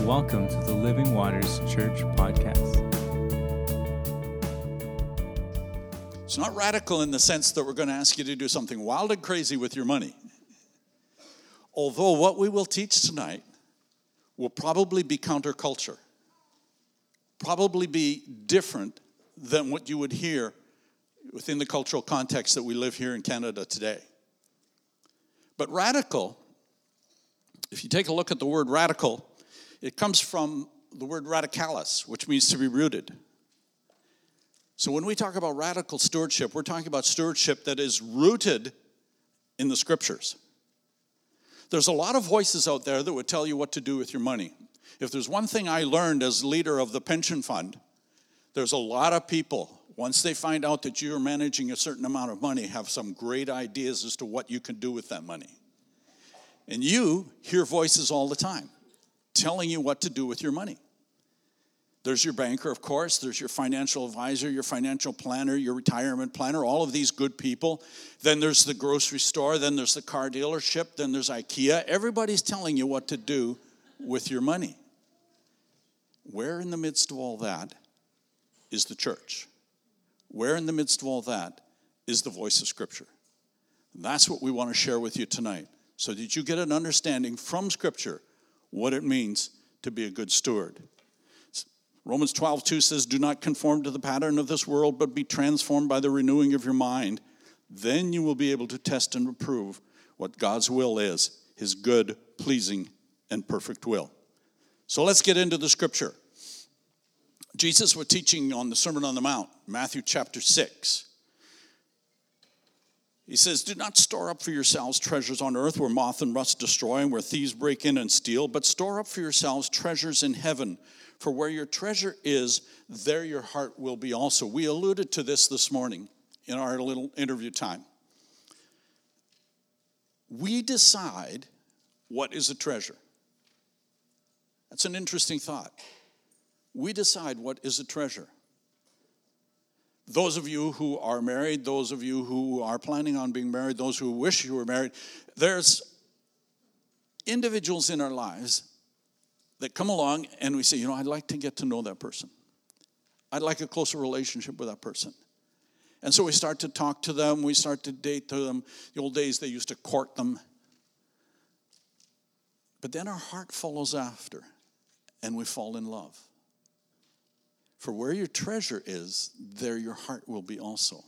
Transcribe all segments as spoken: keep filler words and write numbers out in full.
Welcome to the Living Waters Church podcast. It's not radical in the sense that we're going to ask you to do something wild and crazy with your money. Although what we will teach tonight will probably be counterculture, probably be different than what you would hear within the cultural context that we live here in Canada today. But radical, if you take a look at the word radical, it comes from the word radicalis, which means to be rooted. So when we talk about radical stewardship, we're talking about stewardship that is rooted in the scriptures. There's a lot of voices out there that would tell you what to do with your money. If there's one thing I learned as leader of the pension fund, there's a lot of people, once they find out that you're managing a certain amount of money, have some great ideas as to what you can do with that money. And you hear voices all the time telling you what to do with your money. There's your banker, of course. There's your financial advisor, your financial planner, your retirement planner, all of these good people. Then there's the grocery store. Then there's the car dealership. Then there's IKEA. Everybody's telling you what to do with your money. Where in the midst of all that is the church? Where in the midst of all that is the voice of Scripture? That's what we want to share with you tonight, so that you get an understanding from Scripture what it means to be a good steward. Romans twelve two says, "Do not conform to the pattern of this world, but be transformed by the renewing of your mind. Then you will be able to test and approve what God's will is, his good, pleasing, and perfect will." So let's get into the Scripture. Jesus was teaching on the Sermon on the Mount, Matthew chapter six. He says, "Do not store up for yourselves treasures on earth where moth and rust destroy and where thieves break in and steal, but store up for yourselves treasures in heaven. For where your treasure is, there your heart will be also." We alluded to this this morning in our little interview time. We decide what is a treasure. That's an interesting thought. We decide what is a treasure. Those of you who are married, those of you who are planning on being married, those who wish you were married, there's individuals in our lives that come along and we say, you know, I'd like to get to know that person. I'd like a closer relationship with that person. And so we start to talk to them. We start to date to them. The old days, they used to court them. But then our heart follows after, and we fall in love. For where your treasure is, there your heart will be also.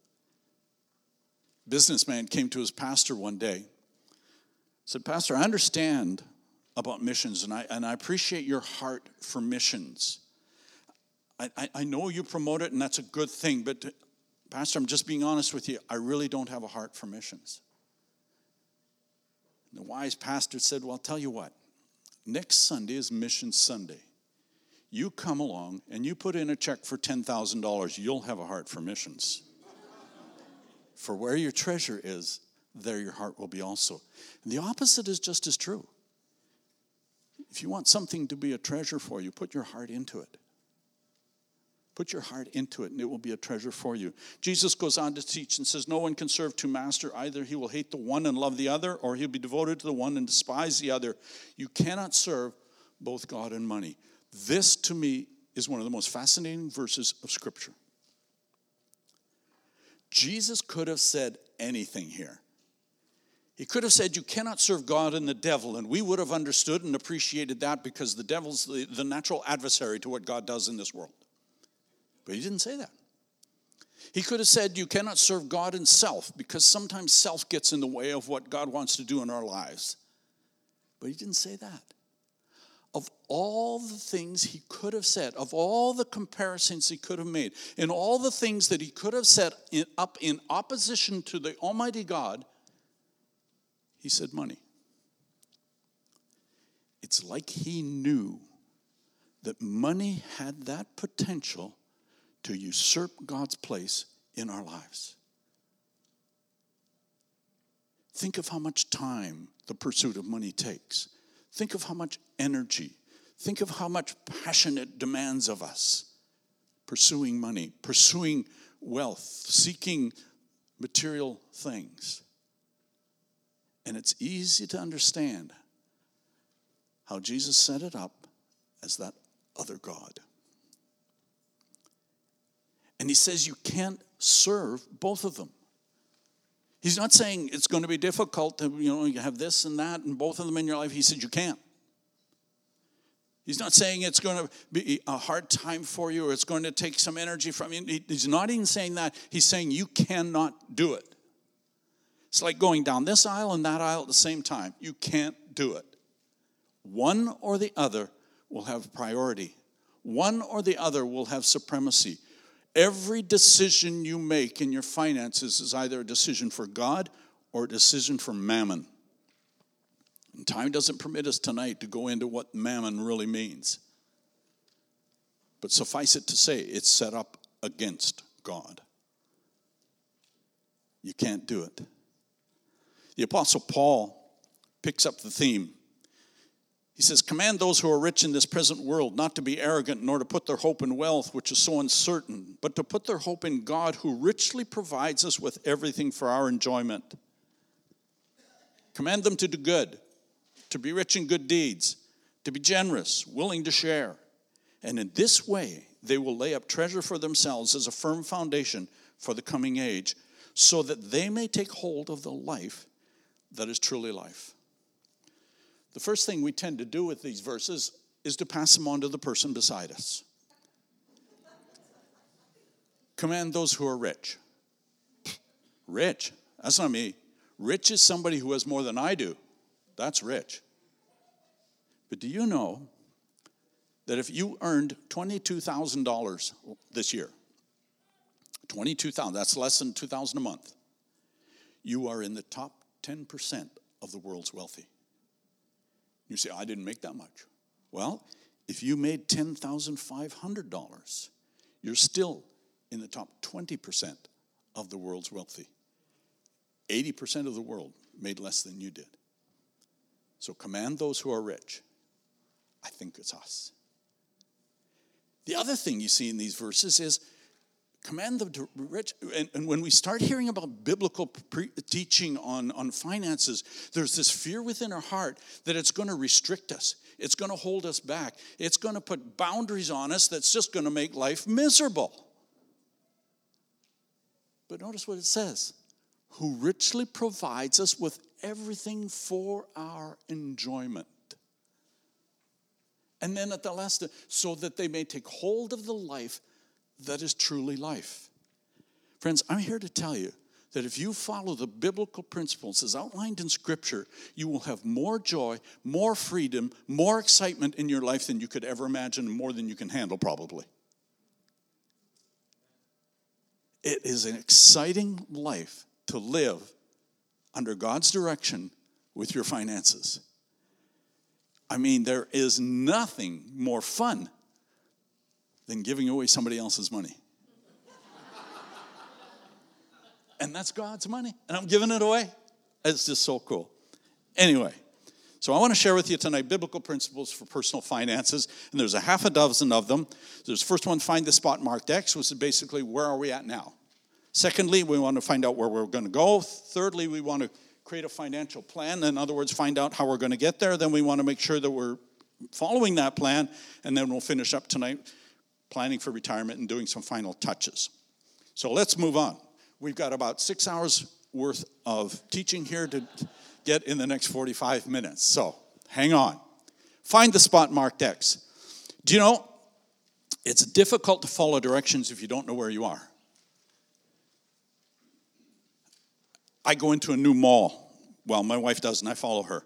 A businessman came to his pastor one day. Said, "Pastor, I understand about missions, and I and I appreciate your heart for missions. I, I, I know you promote it, and that's a good thing, but Pastor, I'm just being honest with you, I really don't have a heart for missions." And the wise pastor said, "Well, I'll tell you what, next Sunday is Mission Sunday. You come along and you put in a check for ten thousand dollars, you'll have a heart for missions. For where your treasure is, there your heart will be also." And the opposite is just as true. If you want something to be a treasure for you, put your heart into it. Put your heart into it, and it will be a treasure for you. Jesus goes on to teach and says, "No one can serve two masters. Either he will hate the one and love the other, or he'll be devoted to the one and despise the other. You cannot serve both God and money." This, to me, is one of the most fascinating verses of Scripture. Jesus could have said anything here. He could have said, you cannot serve God and the devil, and we would have understood and appreciated that because the devil's the, the natural adversary to what God does in this world. But he didn't say that. He could have said, you cannot serve God and self, because sometimes self gets in the way of what God wants to do in our lives. But he didn't say that. Of all the things he could have said, of all the comparisons he could have made, and all the things that he could have set in, up in opposition to the Almighty God, he said money. It's like he knew that money had that potential to usurp God's place in our lives. Think of how much time the pursuit of money takes. Think of how much energy, think of how much passion it demands of us. Pursuing money, pursuing wealth, seeking material things. And it's easy to understand how Jesus set it up as that other god. And he says you can't serve both of them. He's not saying it's going to be difficult to, you know, you have this and that and both of them in your life. He said you can't. He's not saying it's going to be a hard time for you or it's going to take some energy from you. He's not even saying that. He's saying you cannot do it. It's like going down this aisle and that aisle at the same time. You can't do it. One or the other will have priority. One or the other will have supremacy. Every decision you make in your finances is either a decision for God or a decision for mammon. And time doesn't permit us tonight to go into what mammon really means. But suffice it to say, it's set up against God. You can't do it. The Apostle Paul picks up the theme. He says, command those who are rich in this present world not to be arrogant, nor to put their hope in wealth, which is so uncertain, but to put their hope in God, who richly provides us with everything for our enjoyment. Command them to do good, to be rich in good deeds, to be generous, willing to share. And in this way, they will lay up treasure for themselves as a firm foundation for the coming age, so that they may take hold of the life that is truly life. The first thing we tend to do with these verses is to pass them on to the person beside us. Command those who are rich. Rich? That's not me. Rich is somebody who has more than I do. That's rich. But do you know that if you earned twenty-two thousand dollars this year, twenty-two thousand dollars, that's less than two thousand dollars a month, you are in the top ten percent of the world's wealthy. You say, I didn't make that much. Well, if you made ten thousand five hundred dollars, you're still in the top twenty percent of the world's wealthy. eighty percent of the world made less than you did. So command those who are rich. I think it's us. The other thing you see in these verses is command them to rich. And, and when we start hearing about biblical pre- teaching on, on finances, there's this fear within our heart that it's going to restrict us. It's going to hold us back. It's going to put boundaries on us that's just going to make life miserable. But notice what it says. Who richly provides us with everything for our enjoyment. And then at the last, so that they may take hold of the life that is truly life. Friends, I'm here to tell you that if you follow the biblical principles as outlined in Scripture, you will have more joy, more freedom, more excitement in your life than you could ever imagine, more than you can handle probably. It is an exciting life to live under God's direction with your finances. I mean, there is nothing more fun than giving away somebody else's money. And that's God's money. And I'm giving it away. It's just so cool. Anyway, so I want to share with you tonight biblical principles for personal finances. And there's a half a dozen of them. There's first one, find the spot marked X, which is basically where are we at now. Secondly, we want to find out where we're going to go. Thirdly, we want to create a financial plan. In other words, find out how we're going to get there. Then we want to make sure that we're following that plan. And then we'll finish up tonight planning for retirement and doing some final touches. So let's move on. We've got about six hours worth of teaching here to get in the next forty-five minutes. So hang on. Find the spot marked X. Do you know, it's difficult to follow directions if you don't know where you are. I go into a new mall. Well, my wife doesn't. I follow her.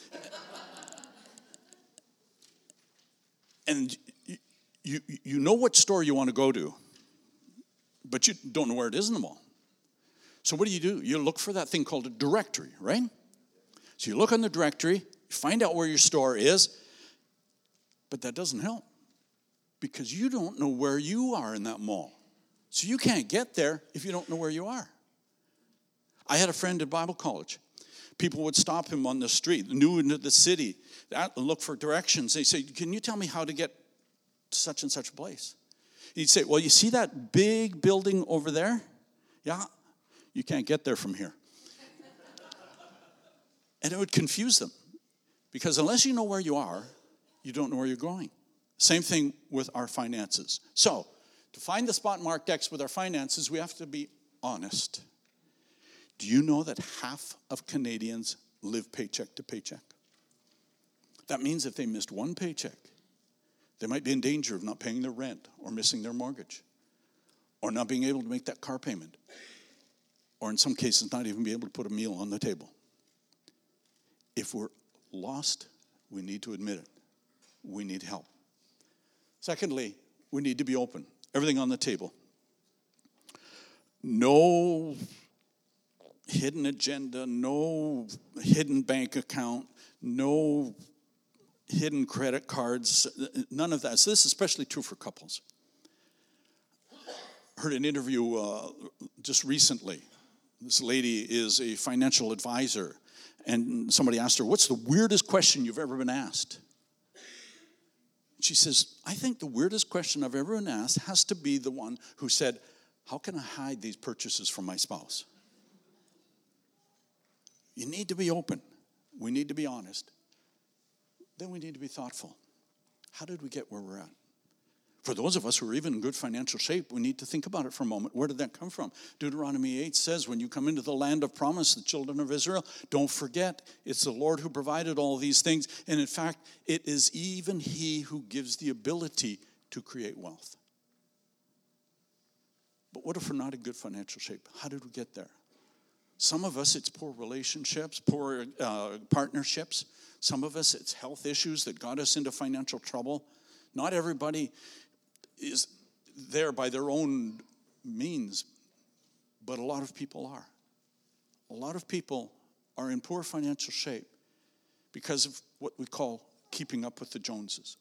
And you, you, you know what store you want to go to, but you don't know where it is in the mall. So what do you do? You look for that thing called a directory, right? So you look on the directory, you find out where your store is, but that doesn't help because you don't know where you are in that mall. So you can't get there if you don't know where you are. I had a friend at Bible college. People would stop him on the street, new into the city, look for directions. They say, can you tell me how to get to such and such a place? He'd say, well, you see that big building over there? Yeah, you can't get there from here. And it would confuse them because unless you know where you are, you don't know where you're going. Same thing with our finances. So, to find the spot marked X with our finances, we have to be honest. Do you know that half of Canadians live paycheck to paycheck? That means if they missed one paycheck, they might be in danger of not paying their rent or missing their mortgage or not being able to make that car payment or in some cases not even be able to put a meal on the table. If we're lost, we need to admit it. We need help. Secondly, we need to be open. Everything on the table. No hidden agenda, no hidden bank account, no hidden credit cards, none of that. So this is especially true for couples. I heard an interview uh, just recently. This lady is a financial advisor, and somebody asked her, what's the weirdest question you've ever been asked? She says, I think the weirdest question I've ever been asked has to be the one who said, how can I hide these purchases from my spouse? You need to be open. We need to be honest. Then we need to be thoughtful. How did we get where we're at? For those of us who are even in good financial shape, we need to think about it for a moment. Where did that come from? Deuteronomy eight says, when you come into the land of promise, the children of Israel, don't forget, it's the Lord who provided all these things. And in fact, it is even He who gives the ability to create wealth. But what if we're not in good financial shape? How did we get there? Some of us, it's poor relationships, poor uh, partnerships. Some of us, it's health issues that got us into financial trouble. Not everybody is there by their own means, but a lot of people are. A lot of people are in poor financial shape because of what we call keeping up with the Joneses.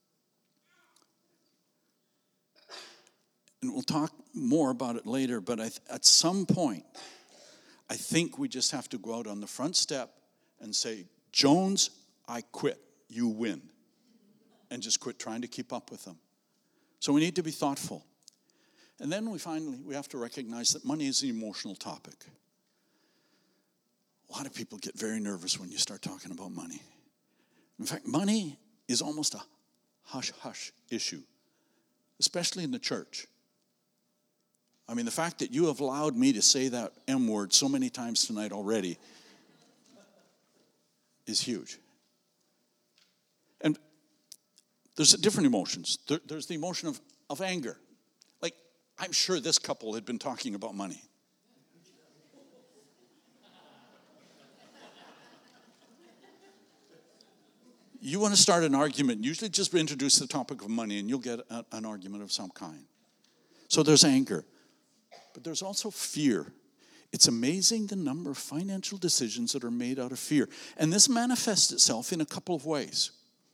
And we'll talk more about it later, but I, at some point, I think we just have to go out on the front step and say, Jones, I quit. You win. And just quit trying to keep up with them. So we need to be thoughtful. And then we finally, we have to recognize that money is an emotional topic. A lot of people get very nervous when you start talking about money. In fact, money is almost a hush-hush issue, especially in the church. I mean, the fact that you have allowed me to say that M word so many times tonight already is huge. And there's different emotions. There, there's the emotion of, of anger. Like, I'm sure this couple had been talking about money. You want to start an argument, usually just introduce the topic of money and you'll get a, an argument of some kind. So there's anger. But there's also fear. It's amazing the number of financial decisions that are made out of fear. And this manifests itself in a couple of ways.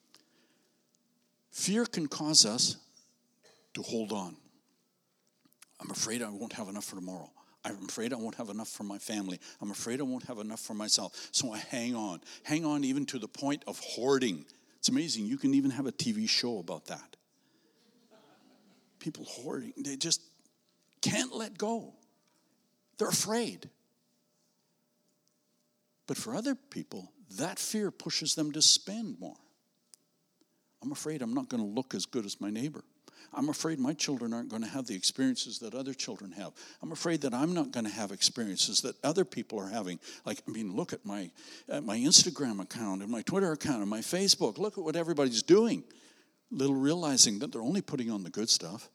Fear can cause us to hold on. I'm afraid I won't have enough for tomorrow. I'm afraid I won't have enough for my family. I'm afraid I won't have enough for myself. So I hang on. Hang on even to the point of hoarding. It's amazing. You can even have a T V show about that. People hoarding. They just can't let go. They're afraid. But for other people, that fear pushes them to spend more. I'm afraid I'm not going to look as good as my neighbor. I'm afraid my children aren't going to have the experiences that other children have. I'm afraid that I'm not going to have experiences that other people are having. Like, I mean, look at my at my Instagram account and my Twitter account and my Facebook. Look at what everybody's doing. Little realizing that they're only putting on the good stuff.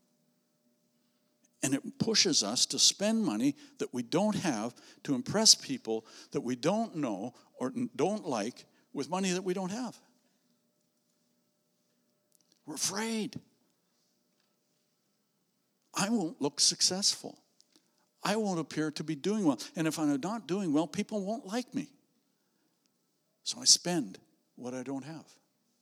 And it pushes us to spend money that we don't have to impress people that we don't know or don't like with money that we don't have. We're afraid. I won't look successful. I won't appear to be doing well. And if I'm not doing well, people won't like me. So I spend what I don't have.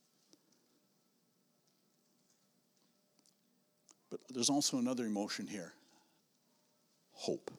But there's also another emotion here. Hope.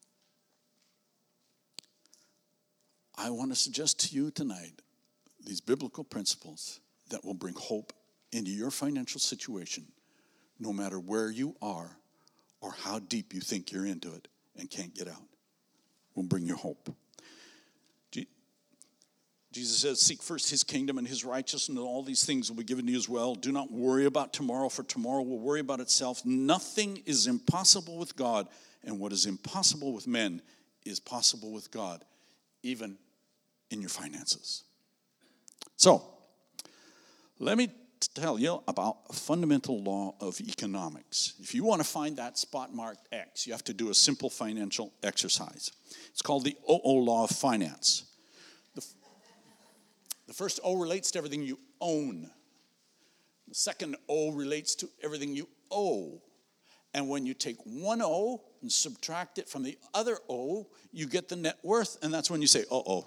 I want to suggest to you tonight these biblical principles that will bring hope into your financial situation, no matter where you are or how deep you think you're into it and can't get out. Will bring you hope. Jesus says, seek first his kingdom and his righteousness, and all these things will be given to you as well. Do not worry about tomorrow, for tomorrow will worry about itself. Nothing is impossible with God, and what is impossible with men is possible with God, even in your finances. So, let me tell you about a fundamental law of economics. If you want to find that spot marked X, you have to do a simple financial exercise. It's called the O O law of finance. The, the first O relates to everything you own. The second O relates to everything you owe. And when you take one O and subtract it from the other O, you get the net worth, and that's when you say, uh-oh.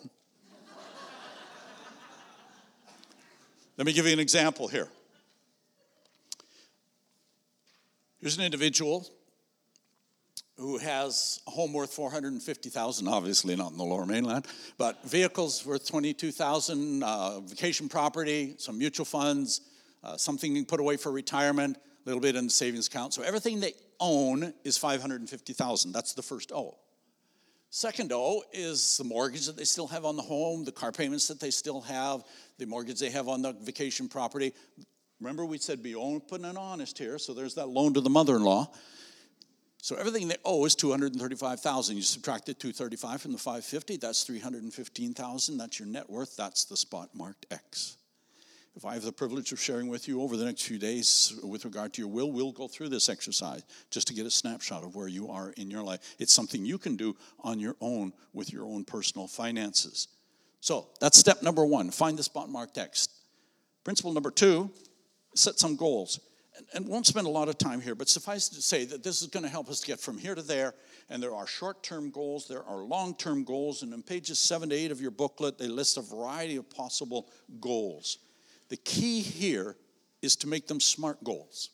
Let me give you an example here. Here's an individual who has a home worth four hundred fifty thousand dollars, obviously not in the Lower Mainland, but vehicles worth twenty-two thousand dollars, uh, vacation property, some mutual funds, uh, something you can put away for retirement, a little bit in the savings account. So everything they own is five hundred fifty thousand dollars. That's the first O. Second O is the mortgage that they still have on the home, the car payments that they still have, the mortgage they have on the vacation property. Remember we said be open and honest here, so there's that loan to the mother-in-law. So everything they owe is two hundred thirty-five thousand dollars. You subtract the two hundred thirty-five thousand dollars from the five hundred fifty thousand dollars, that's three hundred fifteen thousand dollars. That's your net worth. That's the spot marked X. If I have the privilege of sharing with you over the next few days with regard to your will, we'll go through this exercise just to get a snapshot of where you are in your life. It's something you can do on your own with your own personal finances. So that's step number one, find the spot marked X. Principle number two, set some goals. And, and won't spend a lot of time here, but suffice to say that this is going to help us get from here to there. And there are short-term goals, there are long-term goals. And on pages seven to eight of your booklet, they list a variety of possible goals. The key here is to make them SMART goals.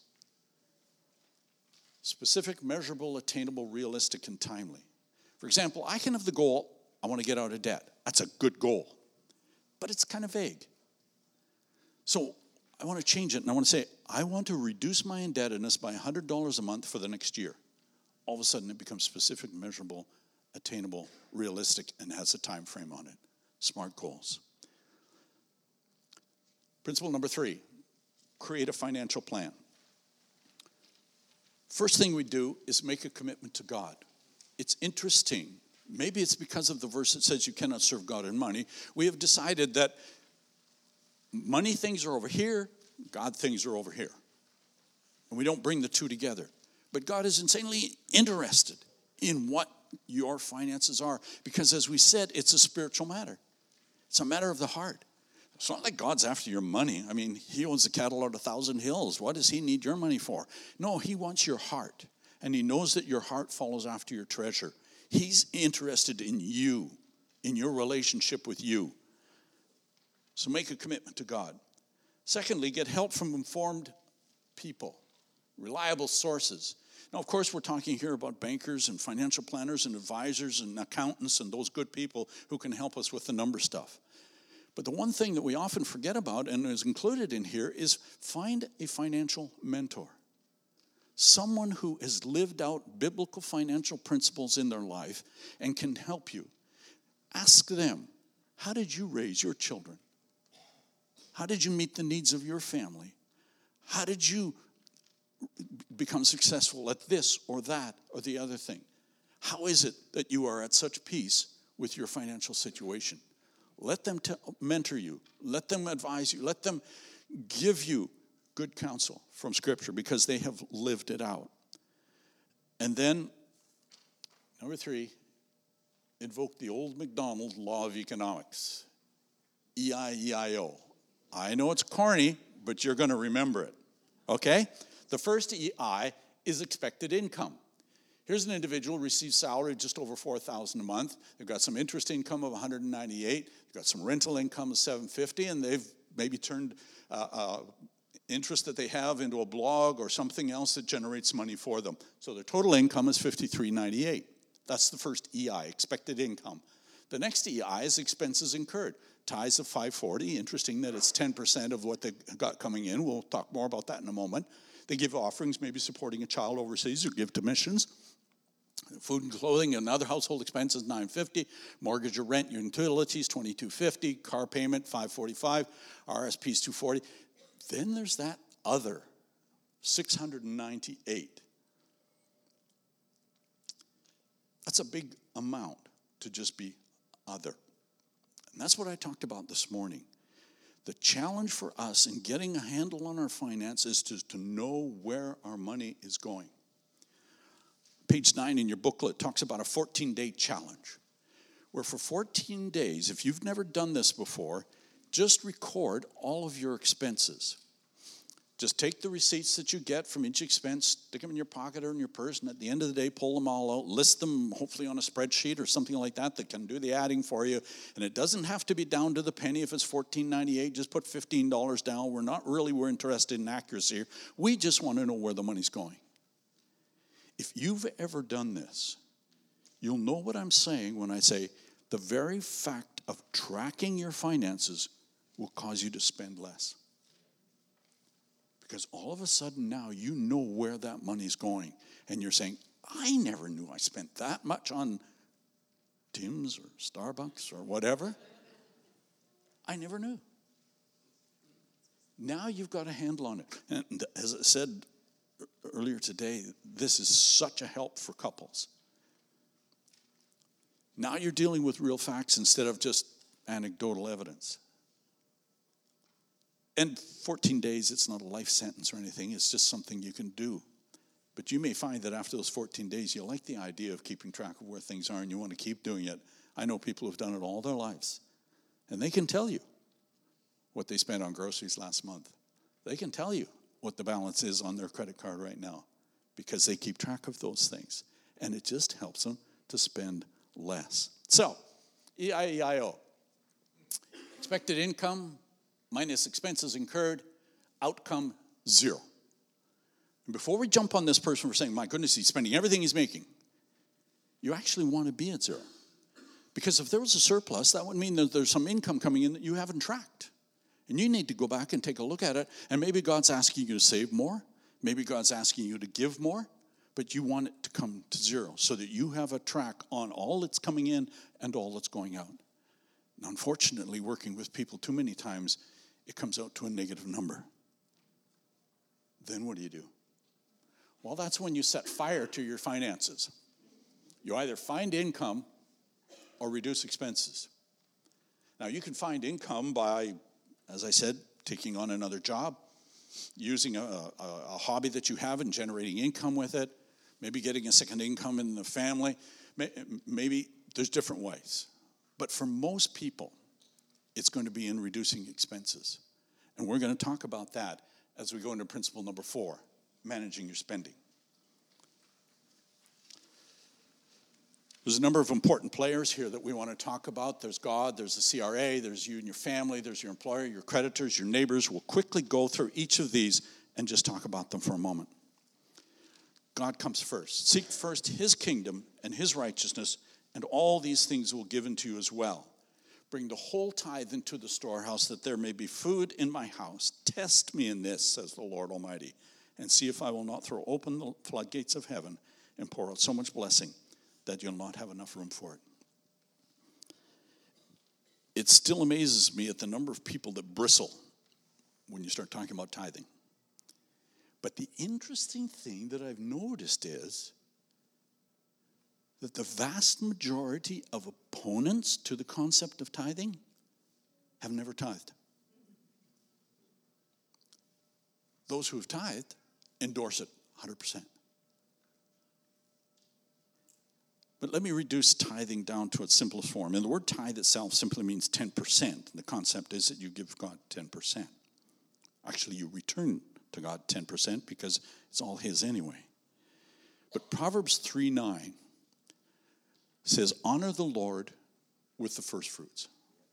Specific, measurable, attainable, realistic, and timely. For example, I can have the goal, I want to get out of debt. That's a good goal. But it's kind of vague. So I want to change it, and I want to say, I want to reduce my indebtedness by one hundred dollars a month for the next year. All of a sudden, it becomes specific, measurable, attainable, realistic, and has a time frame on it. SMART goals. Principle number three, create a financial plan. First thing we do is make a commitment to God. It's interesting. Maybe it's because of the verse that says you cannot serve God and money. We have decided that money things are over here, God things are over here. And we don't bring the two together. But God is insanely interested in what your finances are. Because as we said, it's a spiritual matter. It's a matter of the heart. It's not like God's after your money. I mean, he owns the cattle on a thousand hills. What does he need your money for? No, he wants your heart. And he knows that your heart follows after your treasure. He's interested in you, in your relationship with you. So make a commitment to God. Secondly, get help from informed people, reliable sources. Now, of course, we're talking here about bankers and financial planners and advisors and accountants and those good people who can help us with the number stuff. But the one thing that we often forget about and is included in here is find a financial mentor. Someone who has lived out biblical financial principles in their life and can help you. Ask them, how did you raise your children? How did you meet the needs of your family? How did you become successful at this or that or the other thing? How is it that you are at such peace with your financial situation? Let them t- mentor you. Let them advise you. Let them give you good counsel from Scripture because they have lived it out. And then, number three, invoke the old McDonald law of economics. E I E I O. I know it's corny, but you're going to remember it. Okay? The first E I is expected income. Here's an individual who receives salary just over four thousand dollars a month. They've got some interest income of one hundred ninety-eight. They've got some rental income of seven hundred fifty, and they've maybe turned uh, uh, interest that they have into a blog or something else that generates money for them. So their total income is fifty-three ninety-eight. That's the first E I, expected income. The next E I is expenses incurred. Tithes of five hundred forty. Interesting that it's ten percent of what they got coming in. We'll talk more about that in a moment. They give offerings, maybe supporting a child overseas, or give to missions. Food and clothing and other household expenses, nine hundred fifty dollars. Mortgage or rent, your utilities, twenty-two fifty. Car payment, five hundred forty-five dollars. R S Ps, two hundred forty dollars. Then there's that other, six hundred ninety-eight dollars. That's a big amount to just be other. And that's what I talked about this morning. The challenge for us in getting a handle on our finances is to know where our money is going. Page nine in your booklet talks about a fourteen-day challenge, where for fourteen days, if you've never done this before, just record all of your expenses. Just take the receipts that you get from each expense, stick them in your pocket or in your purse, and at the end of the day, pull them all out, list them hopefully on a spreadsheet or something like that that can do the adding for you. And it doesn't have to be down to the penny. If it's fourteen ninety-eight, just put fifteen dollars down. We're not really we're interested in accuracy here. We just want to know where the money's going. If you've ever done this, you'll know what I'm saying when I say the very fact of tracking your finances will cause you to spend less. Because all of a sudden now you know where that money's going. And you're saying, I never knew I spent that much on Tim's or Starbucks or whatever. I never knew. Now you've got a handle on it. And as I said earlier today, this is such a help for couples. Now you're dealing with real facts instead of just anecdotal evidence. And fourteen days, it's not a life sentence or anything. It's just something you can do. But you may find that after those fourteen days, you like the idea of keeping track of where things are and you want to keep doing it. I know people who've done it all their lives. And they can tell you what they spent on groceries last month. They can tell you what the balance is on their credit card right now because they keep track of those things. And it just helps them to spend less. So, E I E I O. Expected income minus expenses incurred, outcome zero. And before we jump on this person for saying, my goodness, he's spending everything he's making, you actually want to be at zero. Because if there was a surplus, that would mean that there's some income coming in that you haven't tracked. And you need to go back and take a look at it. And maybe God's asking you to save more. Maybe God's asking you to give more. But you want it to come to zero so that you have a track on all that's coming in and all that's going out. And unfortunately, working with people too many times, it comes out to a negative number. Then what do you do? Well, that's when you set fire to your finances. You either find income or reduce expenses. Now, you can find income by, as I said, taking on another job, using a, a, a hobby that you have and generating income with it, maybe getting a second income in the family. Maybe there's different ways. But for most people, it's going to be in reducing expenses. And we're going to talk about that as we go into principle number four, managing your spending. There's a number of important players here that we want to talk about. There's God, there's the C R A, there's you and your family, there's your employer, your creditors, your neighbors. We'll quickly go through each of these and just talk about them for a moment. God comes first. Seek first his kingdom and his righteousness, and all these things will be given to you as well. Bring the whole tithe into the storehouse, that there may be food in my house. Test me in this, says the Lord Almighty, and see if I will not throw open the floodgates of heaven and pour out so much blessing that you'll not have enough room for it. It still amazes me at the number of people that bristle when you start talking about tithing. But the interesting thing that I've noticed is that the vast majority of opponents to the concept of tithing have never tithed. Those who have tithed endorse it one hundred percent. But let me reduce tithing down to its simplest form. And the word tithe itself simply means ten percent. The concept is that you give God ten percent. Actually, you return to God ten percent because it's all his anyway. But Proverbs three nine says, honor the Lord with the first fruits.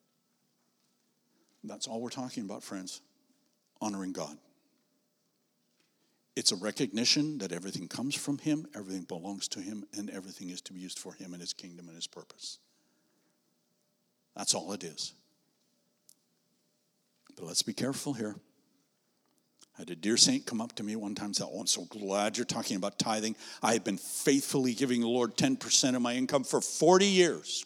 That's all we're talking about, friends. Honoring God. It's a recognition that everything comes from him, everything belongs to him, and everything is to be used for him and his kingdom and his purpose. That's all it is. But let's be careful here. I had a dear saint come up to me one time and said, oh, I'm so glad you're talking about tithing. I have been faithfully giving the Lord ten percent of my income for forty years.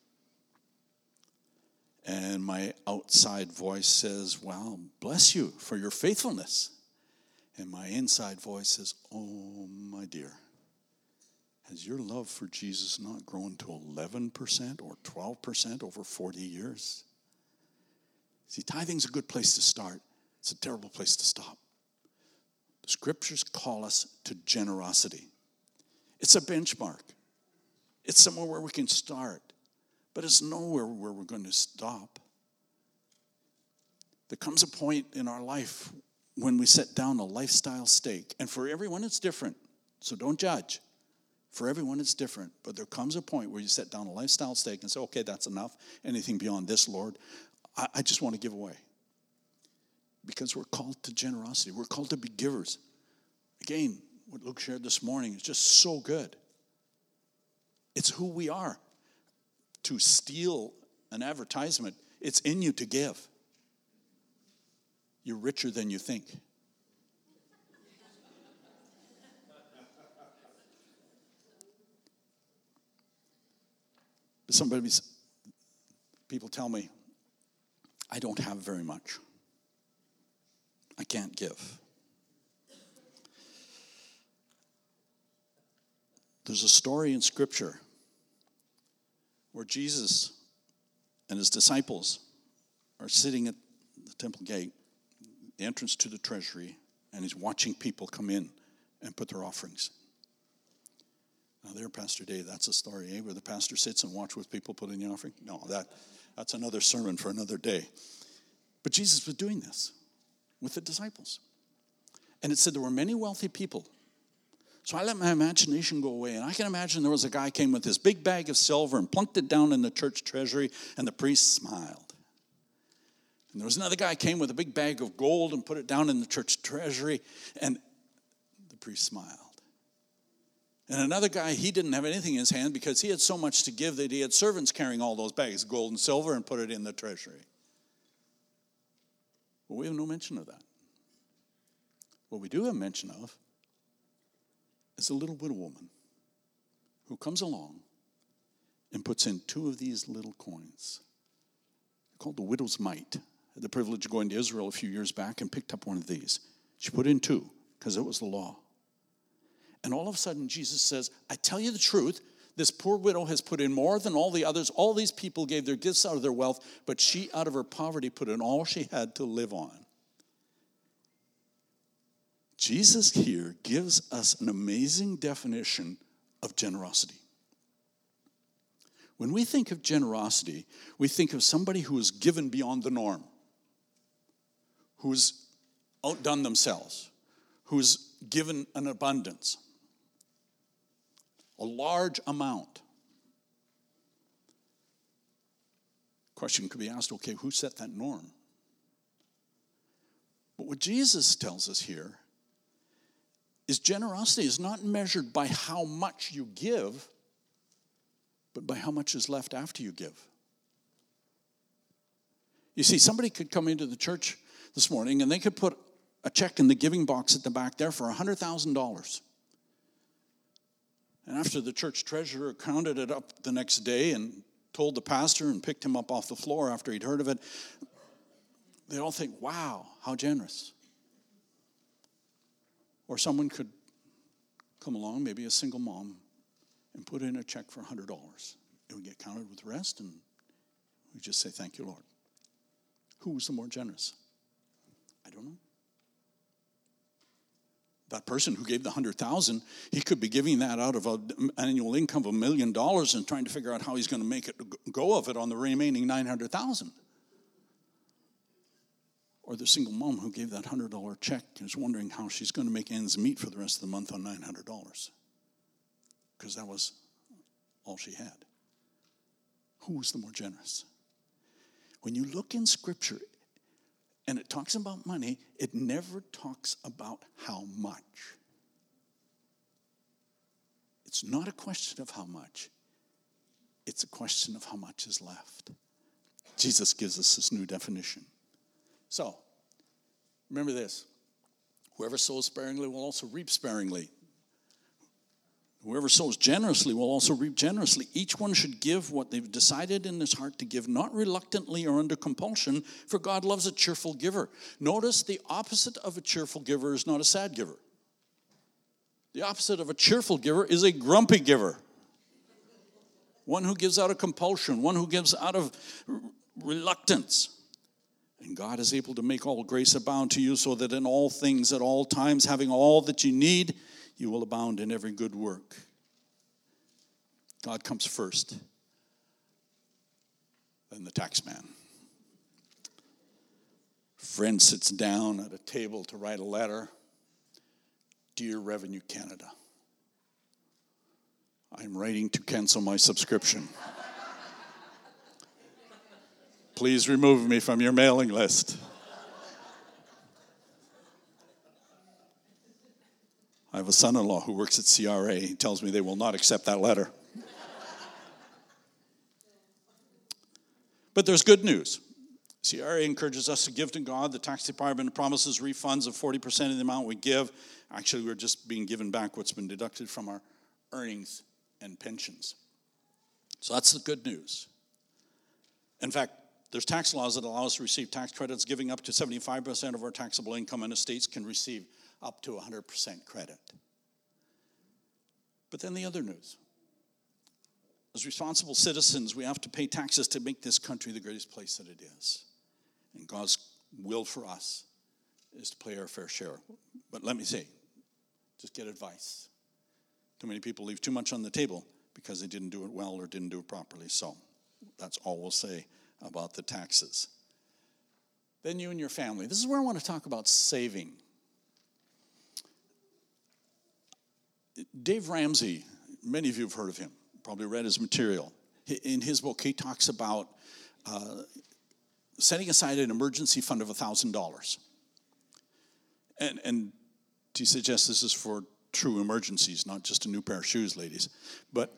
And my outside voice says, well, bless you for your faithfulness. And my inside voice says, oh, my dear, has your love for Jesus not grown to eleven percent or twelve percent over forty years? See, tithing's a good place to start. It's a terrible place to stop. The scriptures call us to generosity. It's a benchmark. It's somewhere where we can start, but it's nowhere where we're going to stop. There comes a point in our life when we set down a lifestyle stake, and for everyone it's different, so don't judge. For everyone it's different, but there comes a point where you set down a lifestyle stake and say, okay, that's enough. Anything beyond this, Lord, I, I just want to give away. Because we're called to generosity. We're called to be givers. Again, what Luke shared this morning is just so good. It's who we are. To steal an advertisement, it's in you to give. You're richer than you think. But somebody, people tell me, I don't have very much. I can't give. There's a story in Scripture where Jesus and his disciples are sitting at the temple gate, the entrance to the treasury, and he's watching people come in and put their offerings. Now there, Pastor Dave, that's a story, eh, where the pastor sits and watches with people put in the offering? No, that that's another sermon for another day. But Jesus was doing this with the disciples. And it said there were many wealthy people. So I let my imagination go away, and I can imagine there was a guy came with this big bag of silver and plunked it down in the church treasury, and the priest smiled. And there was another guy came with a big bag of gold and put it down in the church treasury, and the priest smiled. And another guy, he didn't have anything in his hand because he had so much to give that he had servants carrying all those bags of gold and silver and put it in the treasury. Well, we have no mention of that. What we do have mention of is a little widow woman who comes along and puts in two of these little coins. They're called the widow's mite. I had the privilege of going to Israel a few years back and picked up one of these. She put in two because it was the law. And all of a sudden, Jesus says, I tell you the truth, this poor widow has put in more than all the others. All these people gave their gifts out of their wealth, but she, out of her poverty, put in all she had to live on. Jesus here gives us an amazing definition of generosity. When we think of generosity, we think of somebody who is given beyond the norm, who's outdone themselves, who's given an abundance, a large amount. Question could be asked, okay, who set that norm? But what Jesus tells us here is generosity is not measured by how much you give, but by how much is left after you give. You see, somebody could come into the church this morning and they could put a check in the giving box at the back there for one hundred thousand dollars. And after the church treasurer counted it up the next day and told the pastor and picked him up off the floor after he'd heard of it, they all think, wow, how generous. Or someone could come along, maybe a single mom, and put in a check for one hundred dollars. It would get counted with the rest, and we just say, thank you, Lord. Who was the more generous? I don't know. That person who gave the one hundred thousand dollars, he could be giving that out of an annual income of a million dollars and trying to figure out how he's going to make it go of it on the remaining nine hundred thousand dollars. Or the single mom who gave that one hundred dollars check and is wondering how she's going to make ends meet for the rest of the month on nine hundred dollars. Because that was all she had. Who was the more generous? When you look in Scripture and it talks about money, it never talks about how much. It's not a question of how much. It's a question of how much is left. Jesus gives us this new definition. So, remember this. Whoever sows sparingly will also reap sparingly. Whoever sows generously will also reap generously. Each one should give what they've decided in his heart to give, not reluctantly or under compulsion, for God loves a cheerful giver. Notice the opposite of a cheerful giver is not a sad giver. The opposite of a cheerful giver is a grumpy giver. One who gives out of compulsion, one who gives out of reluctance. And God is able to make all grace abound to you, so that in all things, at all times, having all that you need, you will abound in every good work. God comes first, then the tax man. Friend sits down at a table to write a letter. Dear Revenue Canada, I'm writing to cancel my subscription. Please remove me from your mailing list. I have a son-in-law who works at C R A. He tells me they will not accept that letter. But there's good news. C R A encourages us to give to God. The tax department promises refunds of forty percent of the amount we give. Actually, we're just being given back what's been deducted from our earnings and pensions. So that's the good news. In fact, there's tax laws that allow us to receive tax credits. Giving up to seventy-five percent of our taxable income, and estates can receive up to one hundred percent credit. But then the other news. As responsible citizens, we have to pay taxes to make this country the greatest place that it is. And God's will for us is to pay our fair share. But let me say, just get advice. Too many people leave too much on the table because they didn't do it well or didn't do it properly. So that's all we'll say about the taxes. Then you and your family. This is where I want to talk about saving. Dave Ramsey, many of you have heard of him, probably read his material. In his book, he talks about uh, setting aside an emergency fund of one thousand dollars. And, and he suggests this is for true emergencies, not just a new pair of shoes, ladies. But,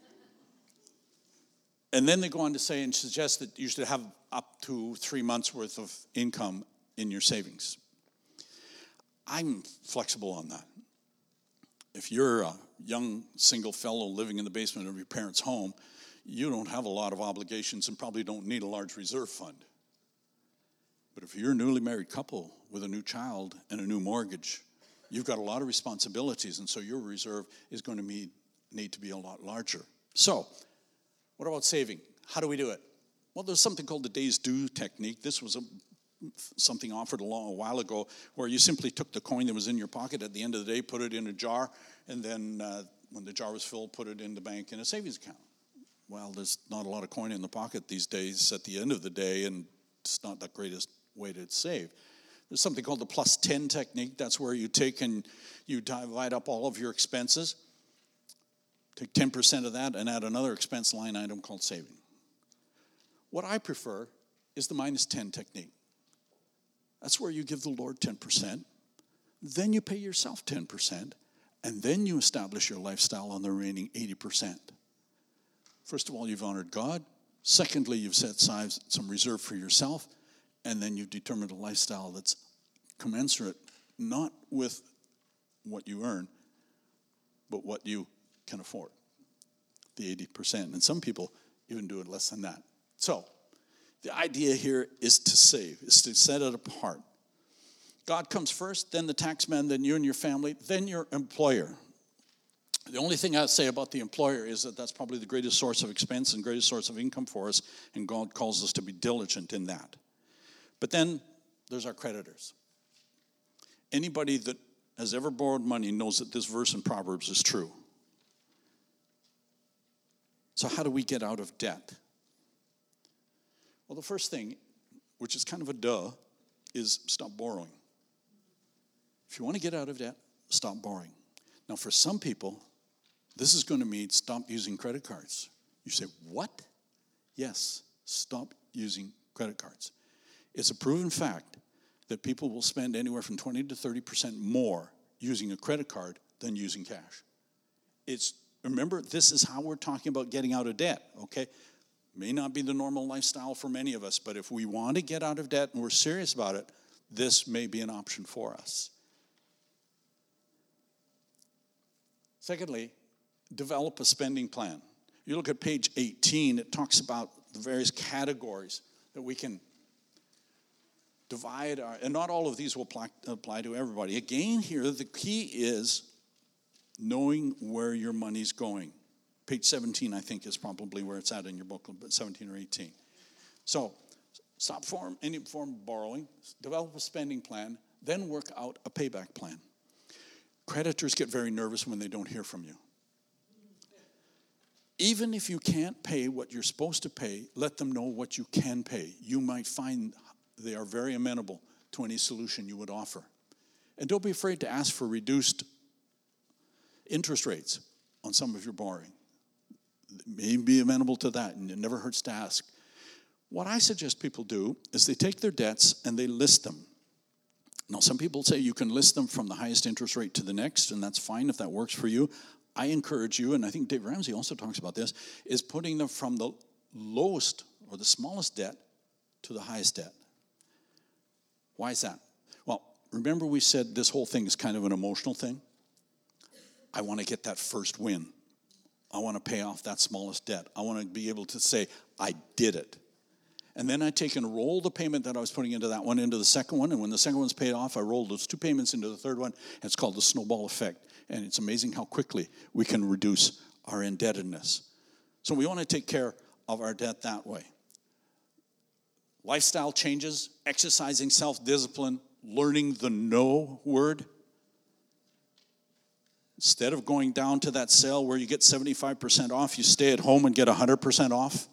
and then they go on to say and suggest that you should have up to three months worth of income in your savings. I'm flexible on that. If you're a young single fellow living in the basement of your parents' home, you don't have a lot of obligations and probably don't need a large reserve fund. But if you're a newly married couple with a new child and a new mortgage, you've got a lot of responsibilities, and so your reserve is going to need, need to be a lot larger. So, what about saving? How do we do it? Well, there's something called the days due technique. This was a something offered a long a while ago, where you simply took the coin that was in your pocket at the end of the day, put it in a jar, and then uh, when the jar was filled, put it in the bank in a savings account. Well, there's not a lot of coin in the pocket these days at the end of the day, and it's not the greatest way to save. There's something called the plus ten technique. That's where you take and you divide up all of your expenses, take ten percent of that, and add another expense line item called saving. What I prefer is the minus ten technique. That's where you give the Lord ten percent, then you pay yourself ten percent, and then you establish your lifestyle on the remaining eighty percent. First of all, you've honored God. Secondly, you've set aside some reserve for yourself, and then you've determined a lifestyle that's commensurate, not with what you earn, but what you can afford, the eighty percent. And some people even do it less than that. So, the idea here is to save, is to set it apart. God comes first, then the taxman, then you and your family, then your employer. The only thing I'd say about the employer is that that's probably the greatest source of expense and greatest source of income for us, and God calls us to be diligent in that. But then there's our creditors. Anybody that has ever borrowed money knows that this verse in Proverbs is true. So how do we get out of debt? Well, the first thing, which is kind of a duh, is stop borrowing. If you want to get out of debt, stop borrowing. Now, for some people, this is going to mean stop using credit cards. You say, what? Yes, stop using credit cards. It's a proven fact that people will spend anywhere from twenty to thirty percent more using a credit card than using cash. It's, remember, this is how we're talking about getting out of debt, okay? May not be the normal lifestyle for many of us, but if we want to get out of debt and we're serious about it, this may be an option for us. Secondly, develop a spending plan. You look at page eighteen, it talks about the various categories that we can divide our, and not all of these will apply, apply to everybody. Again, here, the key is knowing where your money's going. Page seventeen, I think, is probably where it's at in your booklet, but seventeen or eighteen. So, stop form, any form of borrowing, develop a spending plan, then work out a payback plan. Creditors get very nervous when they don't hear from you. Even if you can't pay what you're supposed to pay, let them know what you can pay. You might find they are very amenable to any solution you would offer. And don't be afraid to ask for reduced interest rates on some of your borrowing. May be amenable to that, and it never hurts to ask. What I suggest people do is they take their debts and they list them. Now, some people say you can list them from the highest interest rate to the next, and that's fine if that works for you. I encourage you, and I think Dave Ramsey also talks about this, is putting them from the lowest or the smallest debt to the highest debt. Why is that? Well, remember we said this whole thing is kind of an emotional thing? I want to get that first win. I want to pay off that smallest debt. I want to be able to say, I did it. And then I take and roll the payment that I was putting into that one into the second one, and when the second one's paid off, I roll those two payments into the third one, and it's called the snowball effect. And it's amazing how quickly we can reduce our indebtedness. So we want to take care of our debt that way. Lifestyle changes, exercising self-discipline, learning the no word. Instead of going down to that sale where you get seventy-five percent off, you stay at home and get one hundred percent off.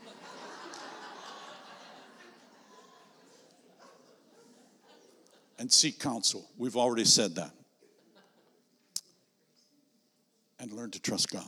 And seek counsel. We've already said that. And learn to trust God.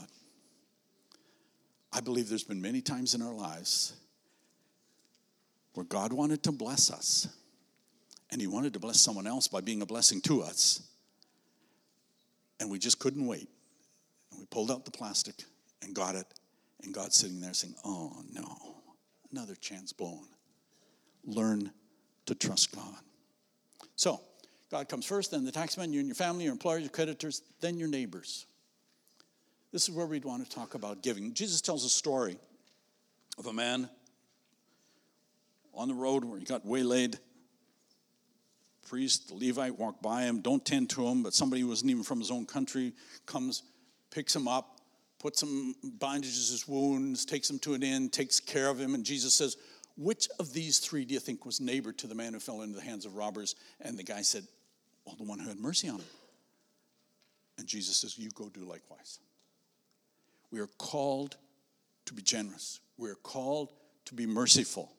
I believe there's been many times in our lives where God wanted to bless us, and he wanted to bless someone else by being a blessing to us, and we just couldn't wait. And we pulled out the plastic and got it, and God's sitting there saying, oh no, another chance blown. Learn to trust God. So, God comes first, then the taxman, you and your family, your employers, your creditors, then your neighbors. This is where we'd want to talk about giving. Jesus tells a story of a man on the road where he got waylaid. Priest, the Levite, walked by him, don't tend to him, but somebody who wasn't even from his own country comes, picks him up, puts some bandages his wounds, takes him to an inn, takes care of him, and Jesus says, which of these three do you think was neighbor to the man who fell into the hands of robbers? And the guy said, well, the one who had mercy on him. And Jesus says, you go do likewise. We are called to be generous. We are called to be merciful.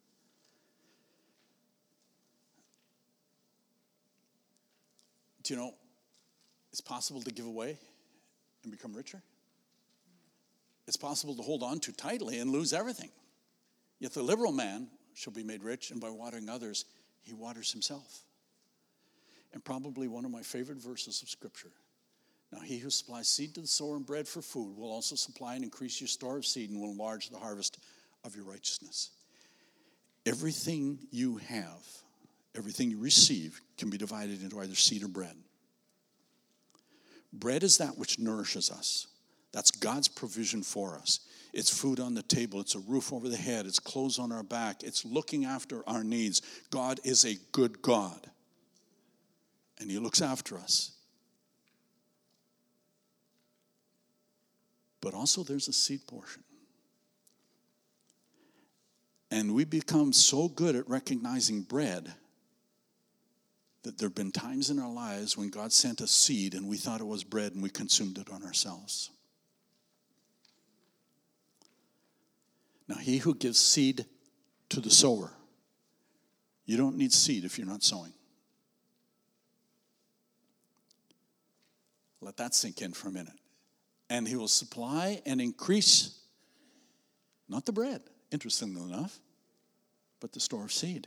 Do you know, it's possible to give away and become richer. It's possible to hold on too tightly and lose everything. Yet the liberal man shall be made rich, and by watering others, he waters himself. And probably one of my favorite verses of Scripture. Now, he who supplies seed to the sower and bread for food will also supply and increase your store of seed and will enlarge the harvest of your righteousness. Everything you have, everything you receive, can be divided into either seed or bread. Bread is that which nourishes us. That's God's provision for us. It's food on the table. It's a roof over the head. It's clothes on our back. It's looking after our needs. God is a good God. And he looks after us. But also there's a seed portion. And we become so good at recognizing bread that there have been times in our lives when God sent us seed and we thought it was bread and we consumed it on ourselves. Now, he who gives seed to the sower, you don't need seed if you're not sowing. Let that sink in for a minute. And he will supply and increase, not the bread, interestingly enough, but the store of seed.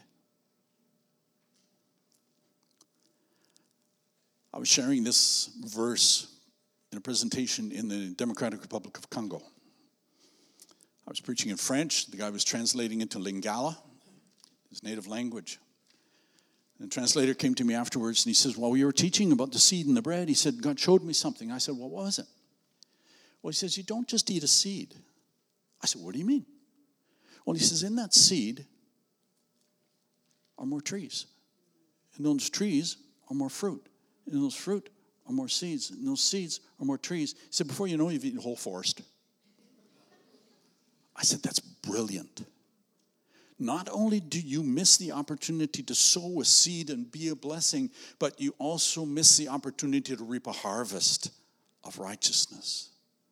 I was sharing this verse in a presentation in the Democratic Republic of Congo. I was preaching in French. The guy was translating into Lingala, his native language. And the translator came to me afterwards and he says, well, we were teaching about the seed and the bread. He said, God showed me something. I said, well, what was it? Well, he says, you don't just eat a seed. I said, what do you mean? Well, he says, in that seed are more trees. In those trees are more fruit. In those fruit are more seeds. In those seeds are more trees. He said, before you know it, you've eaten a whole forest. I said, that's brilliant. Not only do you miss the opportunity to sow a seed and be a blessing, but you also miss the opportunity to reap a harvest of righteousness.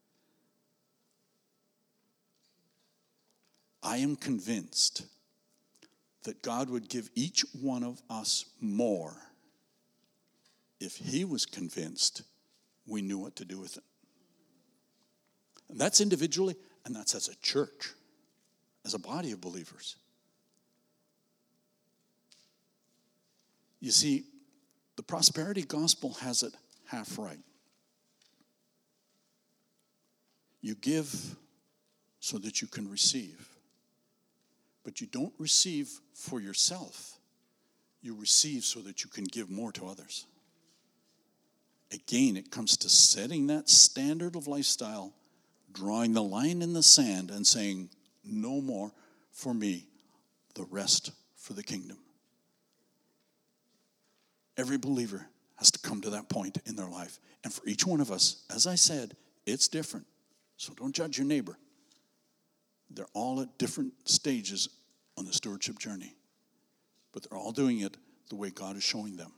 I am convinced that God would give each one of us more if he was convinced we knew what to do with it. And that's individually, and that's as a church, as a body of believers. You see, the prosperity gospel has it half right. You give so that you can receive. But you don't receive for yourself. You receive so that you can give more to others. Again, it comes to setting that standard of lifestyle, drawing the line in the sand and saying, no more for me, the rest for the kingdom. Every believer has to come to that point in their life. And for each one of us, as I said, it's different. So don't judge your neighbor. They're all at different stages on the stewardship journey. But they're all doing it the way God is showing them.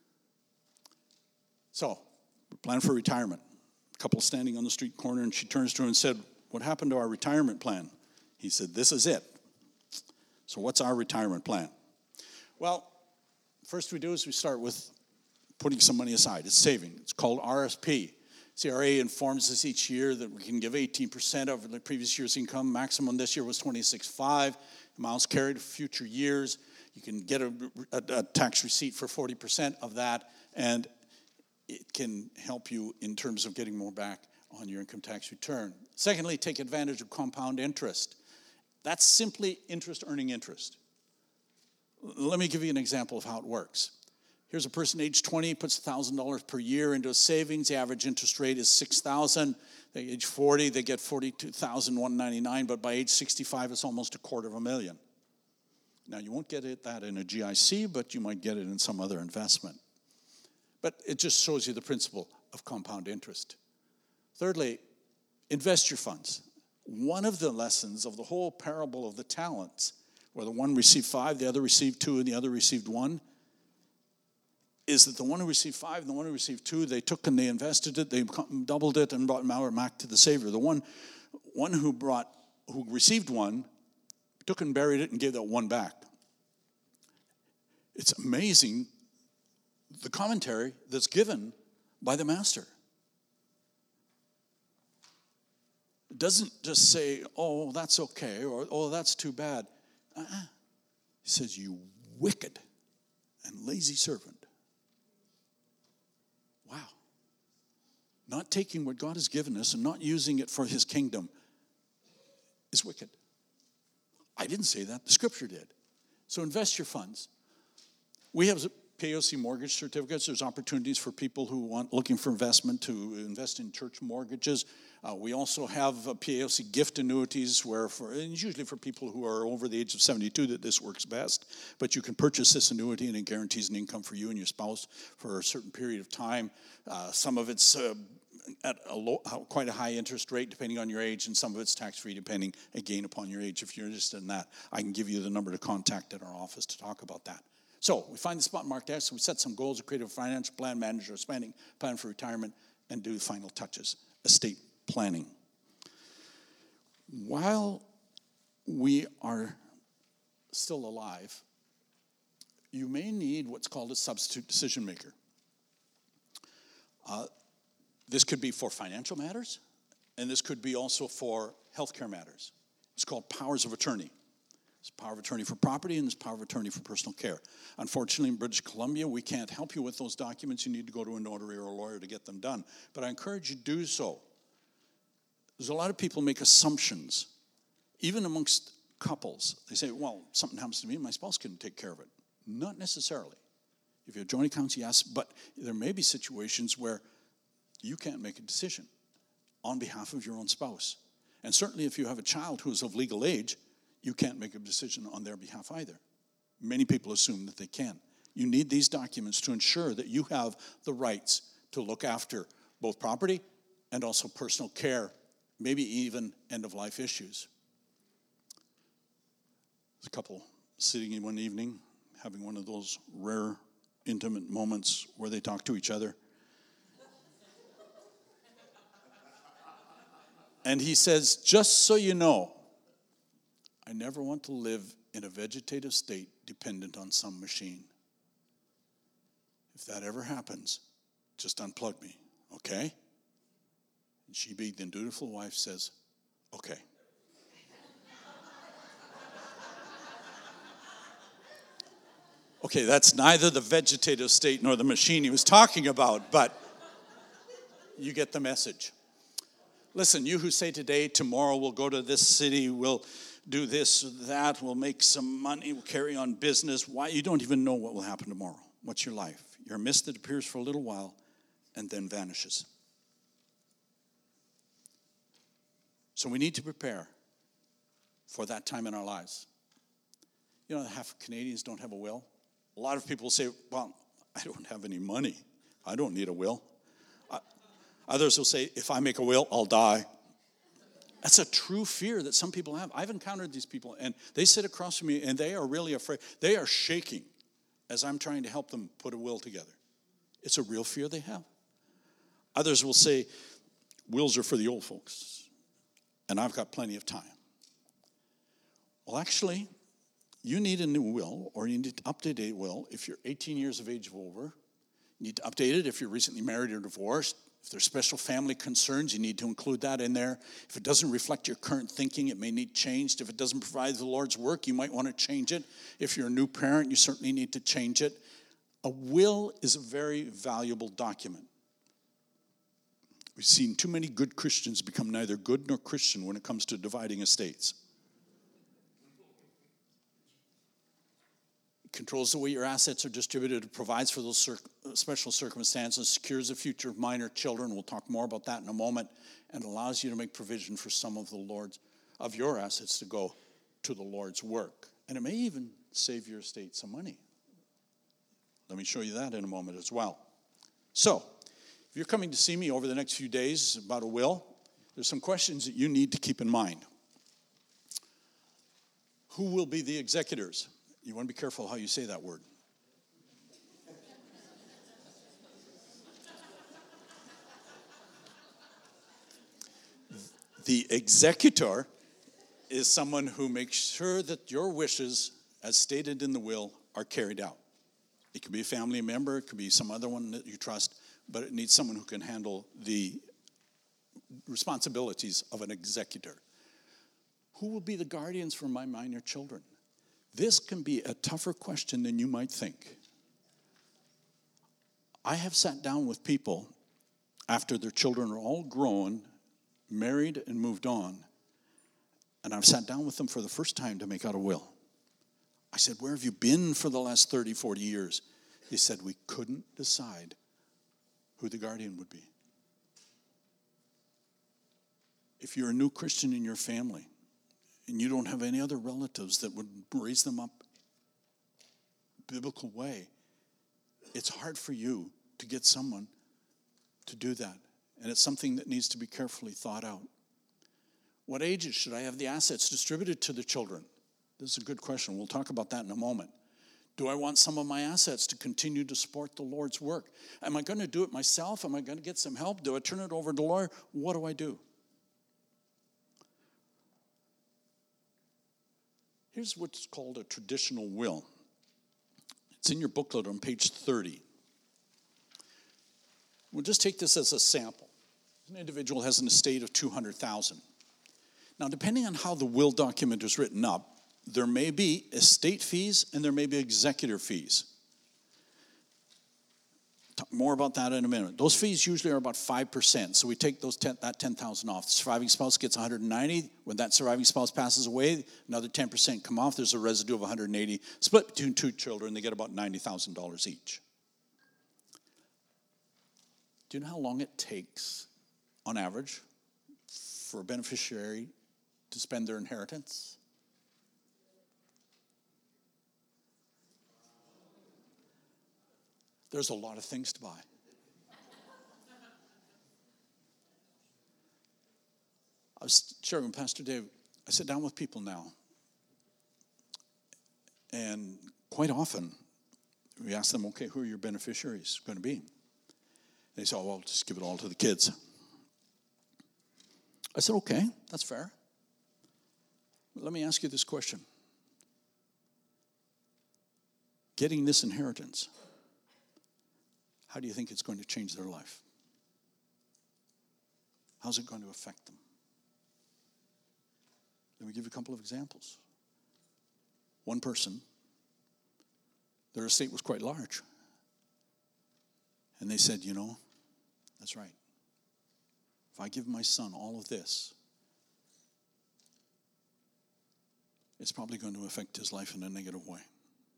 So, we plan for retirement. A couple standing on the street corner, and she turns to him and said, what happened to our retirement plan? He said, this is it. So what's our retirement plan? Well, first we do is we start with putting some money aside. It's saving. It's called R S P. C R A informs us each year that we can give eighteen percent of the previous year's income. Maximum this year was twenty-six point five. Amounts carried to future years. You can get a, a, a tax receipt for forty percent of that, and it can help you in terms of getting more back on your income tax return. Secondly, take advantage of compound interest. That's simply interest earning interest. Let me give you an example of how it works. Here's a person age twenty, puts one thousand dollars per year into a savings. The average interest rate is six thousand dollars. At age forty, they get forty-two thousand one hundred ninety-nine dollars, but by age sixty-five, it's almost a quarter of a million. Now, you won't get it, that in a G I C, but you might get it in some other investment. But it just shows you the principle of compound interest. Thirdly, invest your funds. One of the lessons of the whole parable of the talents, where the one received five, the other received two, and the other received one, is that the one who received five and the one who received two, they took and they invested it, they doubled it and brought it back to the Savior. The one, one who brought, who received one, took and buried it and gave that one back. It's amazing the commentary that's given by the master. It doesn't just say, oh, that's okay, or oh, that's too bad. Uh-uh. He says, you wicked and lazy servant. Wow. Not taking what God has given us and not using it for his kingdom is wicked. I didn't say that. The scripture did. So invest your funds. We have P A O C mortgage certificates. There's opportunities for people who want looking for investment to invest in church mortgages. Uh, we also have uh, P A O C gift annuities, where for and it's usually for people who are over the age of seventy-two that this works best. But you can purchase this annuity, and it guarantees an income for you and your spouse for a certain period of time. Uh, some of it's uh, at a low, quite a high interest rate, depending on your age, and some of it's tax-free, depending, again, upon your age. If you're interested in that, I can give you the number to contact at our office to talk about that. So we find the spot marked there, so we set some goals, create a financial plan, manage our spending, plan for retirement, and do the final touches, estate planning. While we are still alive, you may need what's called a substitute decision maker. Uh, this could be for financial matters, and this could be also for healthcare matters. It's called powers of attorney. There's power of attorney for property, and there's power of attorney for personal care. Unfortunately, in British Columbia, we can't help you with those documents. You need to go to a notary or a lawyer to get them done. But I encourage you to do so. There's a lot of people make assumptions, even amongst couples. They say, well, something happens to me, my spouse can take care of it. Not necessarily. If you have joint accounts, yes, but there may be situations where you can't make a decision on behalf of your own spouse. And certainly if you have a child who is of legal age, you can't make a decision on their behalf either. Many people assume that they can. You need these documents to ensure that you have the rights to look after both property and also personal care, maybe even end-of-life issues. There's a couple sitting in one evening, having one of those rare, intimate moments where they talk to each other. And he says, just so you know, I never want to live in a vegetative state dependent on some machine. If that ever happens, just unplug me, okay? And she, being the dutiful wife, says, okay. Okay, that's neither the vegetative state nor the machine he was talking about, but you get the message. Listen, you who say today, tomorrow we'll go to this city, we'll do this or that, we'll make some money, we'll carry on business. Why? You don't even know what will happen tomorrow. What's your life? You're a mist that appears for a little while and then vanishes. So we need to prepare for that time in our lives. You know, half of Canadians don't have a will. A lot of people say, well, I don't have any money. I don't need a will. Uh, others will say, if I make a will, I'll die. That's a true fear that some people have. I've encountered these people, and they sit across from me, and they are really afraid. They are shaking as I'm trying to help them put a will together. It's a real fear they have. Others will say, wills are for the old folks, and I've got plenty of time. Well, actually, you need a new will, or you need to update a will if you're eighteen years of age or over. You need to update it if you're recently married or divorced. If there's special family concerns, you need to include that in there. If it doesn't reflect your current thinking, it may need changed. If it doesn't provide the Lord's work, you might want to change it. If you're a new parent, you certainly need to change it. A will is a very valuable document. We've seen too many good Christians become neither good nor Christian when it comes to dividing estates. Controls the way your assets are distributed. It provides for those cir- special circumstances, secures the future of minor children. We'll talk more about that in a moment. And allows you to make provision for some of the Lord's, of your assets to go to the Lord's work. And it may even save your estate some money. Let me show you that in a moment as well. So, if you're coming to see me over the next few days about a will, there's some questions that you need to keep in mind. Who will be the executors? You want to be careful how you say that word. The executor is someone who makes sure that your wishes, as stated in the will, are carried out. It could be a family member, it could be some other one that you trust, but it needs someone who can handle the responsibilities of an executor. Who will be the guardians for my minor children? This can be a tougher question than you might think. I have sat down with people after their children are all grown, married, and moved on, and I've sat down with them for the first time to make out a will. I said, where have you been for the last thirty, forty years? He said, we couldn't decide who the guardian would be. If you're a new Christian in your family, and you don't have any other relatives that would raise them up biblical way, it's hard for you to get someone to do that. And it's something that needs to be carefully thought out. What ages should I have the assets distributed to the children? This is a good question. We'll talk about that in a moment. Do I want some of my assets to continue to support the Lord's work? Am I going to do it myself? Am I going to get some help? Do I turn it over to the lawyer? What do I do? Here's what's called a traditional will. It's in your booklet on page thirty. We'll just take this as a sample. An individual has an estate of two hundred thousand dollars. Now, depending on how the will document is written up, there may be estate fees and there may be executor fees. Talk more about that in a minute. Those fees usually are about five percent. So we take those ten, that ten thousand dollars off. The surviving spouse gets one hundred ninety. When that surviving spouse passes away, another ten percent come off. There's a residue of one hundred eighty. Split between two children, they get about ninety thousand dollars each. Do you know how long it takes, on average, for a beneficiary to spend their inheritance? There's a lot of things to buy. I was sharing with Pastor Dave, I sit down with people now, and quite often we ask them, okay, who are your beneficiaries going to be? They say, oh, well, just give it all to the kids. I said, okay, that's fair. But let me ask you this question. Getting this inheritance, how do you think it's going to change their life? How's it going to affect them? Let me give you a couple of examples. One person, their estate was quite large. And they said, you know, that's right. If I give my son all of this, it's probably going to affect his life in a negative way.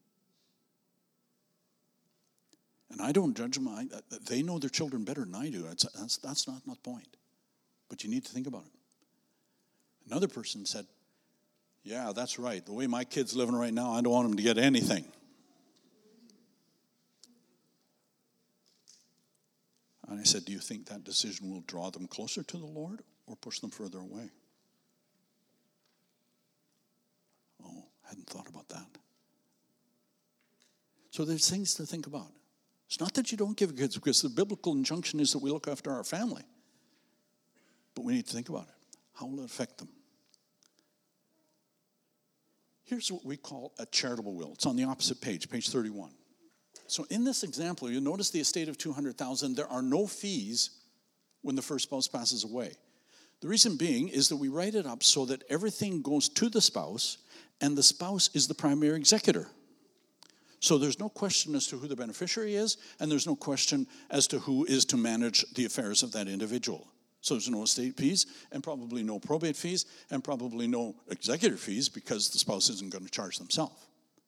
And I don't judge them. I, they know their children better than I do. That's, that's, that's not my point. But you need to think about it. Another person said, yeah, that's right. The way my kid's living right now, I don't want him to get anything. And I said, do you think that decision will draw them closer to the Lord or push them further away? Oh, I hadn't thought about that. So there's things to think about. It's not that you don't give kids, because the biblical injunction is that we look after our family. But we need to think about it. How will it affect them? Here's what we call a charitable will. It's on the opposite page, page thirty-one. So in this example, you'll notice the estate of two hundred thousand dollars, there are no fees when the first spouse passes away. The reason being is that we write it up so that everything goes to the spouse, and the spouse is the primary executor. So there's no question as to who the beneficiary is, and there's no question as to who is to manage the affairs of that individual. So there's no estate fees, and probably no probate fees, and probably no executor fees, because the spouse isn't going to charge themselves.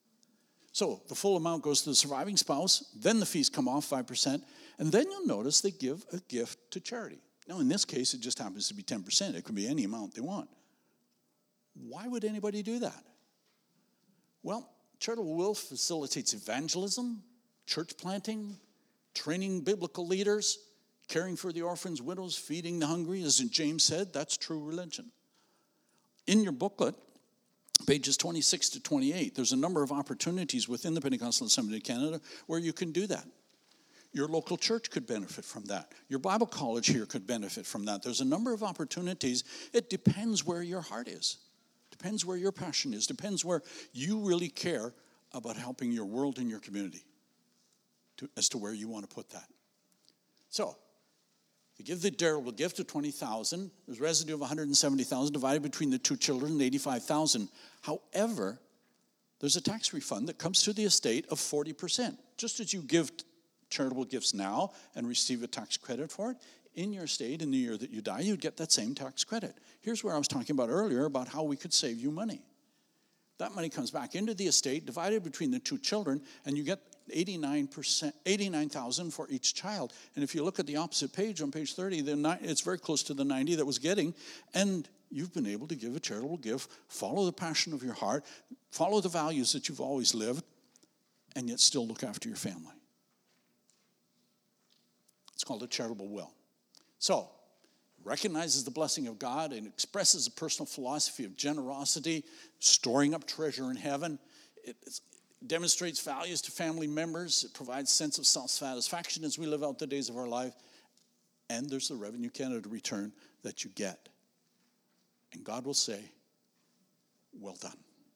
So the full amount goes to the surviving spouse, then the fees come off five percent, and then you'll notice they give a gift to charity. Now in this case, it just happens to be ten percent. It could be any amount they want. Why would anybody do that? Well, charitable will facilitates evangelism, church planting, training biblical leaders, caring for the orphans, widows, feeding the hungry. As James said, that's true religion. In your booklet, pages twenty-six to twenty-eight, there's a number of opportunities within the Pentecostal Assembly of Canada where you can do that. Your local church could benefit from that. Your Bible college here could benefit from that. There's a number of opportunities. It depends where your heart is. Depends where your passion is. Depends where you really care about helping your world and your community, to, as to where you want to put that. So, you give the charitable gift of twenty thousand dollars. There's residue of one hundred seventy thousand dollars divided between the two children, eighty-five thousand dollars. However, there's a tax refund that comes to the estate of forty percent. Just as you give charitable gifts now and receive a tax credit for it, in your estate, in the year that you die, you'd get that same tax credit. Here's where I was talking about earlier about how we could save you money. That money comes back into the estate, divided between the two children, and you get eighty-nine percent, eighty-nine thousand dollars for each child. And if you look at the opposite page on page thirty, it's very close to the ninety that was getting, and you've been able to give a charitable gift, follow the passion of your heart, follow the values that you've always lived, and yet still look after your family. It's called a charitable will. So, recognizes the blessing of God and expresses a personal philosophy of generosity, storing up treasure in heaven. It demonstrates values to family members. It provides a sense of self-satisfaction as we live out the days of our life. And there's the Revenue Canada return that you get. And God will say, well done.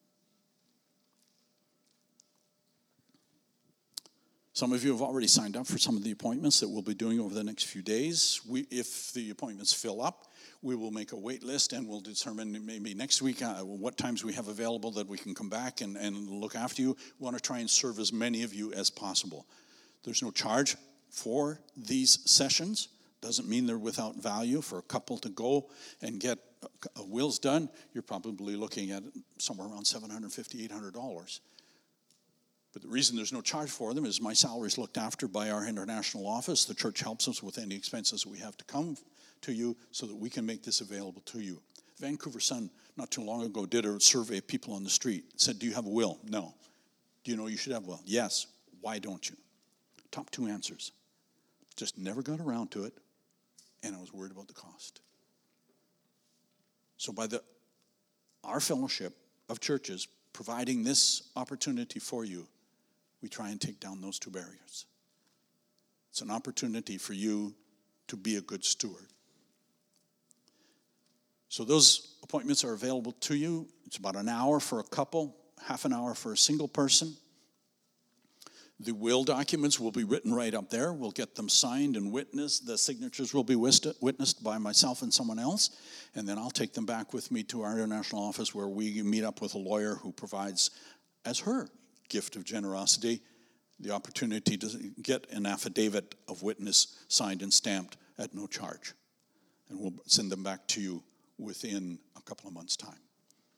Some of you have already signed up for some of the appointments that we'll be doing over the next few days. We, if the appointments fill up, we will make a wait list, and we'll determine maybe next week uh, what times we have available that we can come back and, and look after you. We want to try and serve as many of you as possible. There's no charge for these sessions. Doesn't mean they're without value. For a couple to go and get a, a wills done, you're probably looking at somewhere around seven hundred fifty dollars, eight hundred dollars. But the reason there's no charge for them is my salary is looked after by our international office. The church helps us with any expenses we have to come to you so that we can make this available to you. Vancouver Sun, not too long ago, did a survey of people on the street. Said, do you have a will? No. Do you know you should have a will? Yes. Why don't you? Top two answers. Just never got around to it, and I was worried about the cost. So by the our fellowship of churches providing this opportunity for you, we try and take down those two barriers. It's an opportunity for you to be a good steward. So those appointments are available to you. It's about an hour for a couple, half an hour for a single person. The will documents will be written right up there. We'll get them signed and witnessed. The signatures will be witnessed by myself and someone else. And then I'll take them back with me to our international office where we meet up with a lawyer who provides, as her gift of generosity, the opportunity to get an affidavit of witness signed and stamped at no charge. And we'll send them back to you within a couple of months' time.